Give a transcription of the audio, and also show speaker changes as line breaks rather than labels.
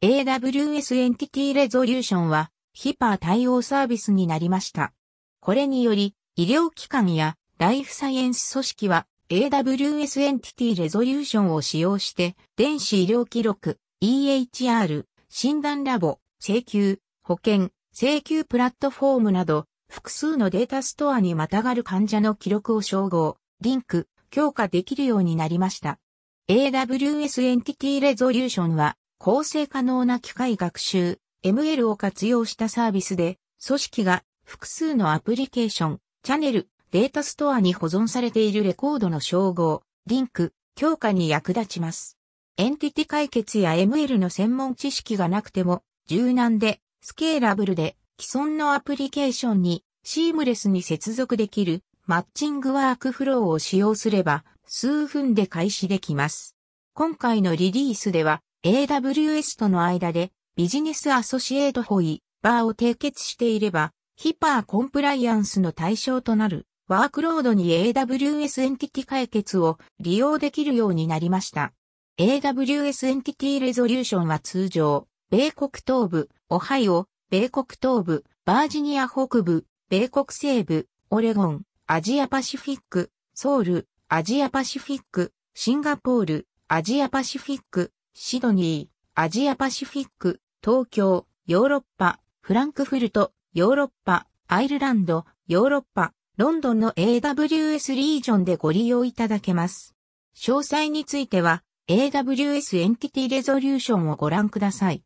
AWS Entity Resolution は HIPAA 対応サービスになりました。これにより医療機関やライフサイエンス組織は AWS Entity Resolution を使用して電子医療記録、EHR、診断ラボ、請求、保険、請求プラットフォームなど複数のデータストアにまたがる患者の記録を照合、リンク、強化できるようになりました。AWS Entity Resolution は構成可能な機械学習 ML を活用したサービスで組織が複数のアプリケーション、チャンネル、データストアに保存されているレコードの照合、リンク、強化に役立ちます。エンティティ解決や ML の専門知識がなくても柔軟でスケーラブルで既存のアプリケーションにシームレスに接続できるマッチングワークフローを使用すれば数分で開始できます。今回のリリースでは AWS との間でビジネスアソシエイト法バーを締結していればHIPAAコンプライアンスの対象となるワークロードに AWS エンティティ解決を利用できるようになりました。AWS エンティティレゾリューションは通常、米国東部、オハイオ、米国東部、バージニア北部、米国西部、オレゴン、アジアパシフィック、ソウル、アジアパシフィック、シンガポール、アジアパシフィック、シドニー、アジアパシフィック、東京、ヨーロッパ、フランクフルト、ヨーロッパ、アイルランド、ヨーロッパ、ロンドンの AWS リージョンでご利用いただけます。詳細については AWS エンティティレゾリューションをご覧ください。